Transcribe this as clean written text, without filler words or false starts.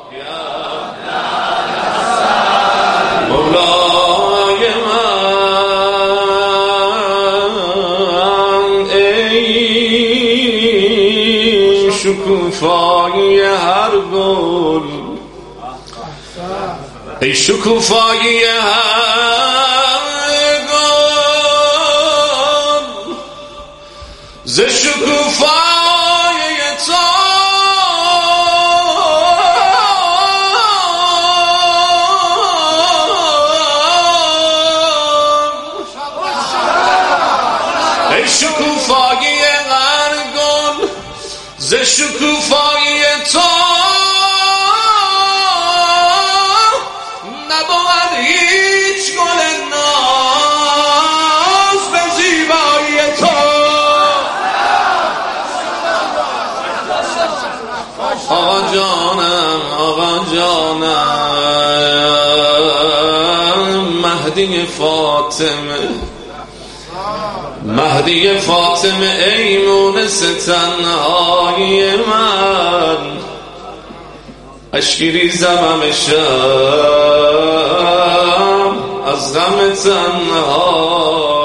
مولای من ای شکوفایی هر گل، ای شکوفایی هر گل، ز شکوفایی تو ای شکوفایی هر گل، ز شکوفایی تو نبود هیچ گل ناز به زیبایی تو. آقا جانم آقا جانم مهدی فاطمه، مهدی فاطمه ای مونس تنهای من، اشکی ریزم همیشه از غم تنها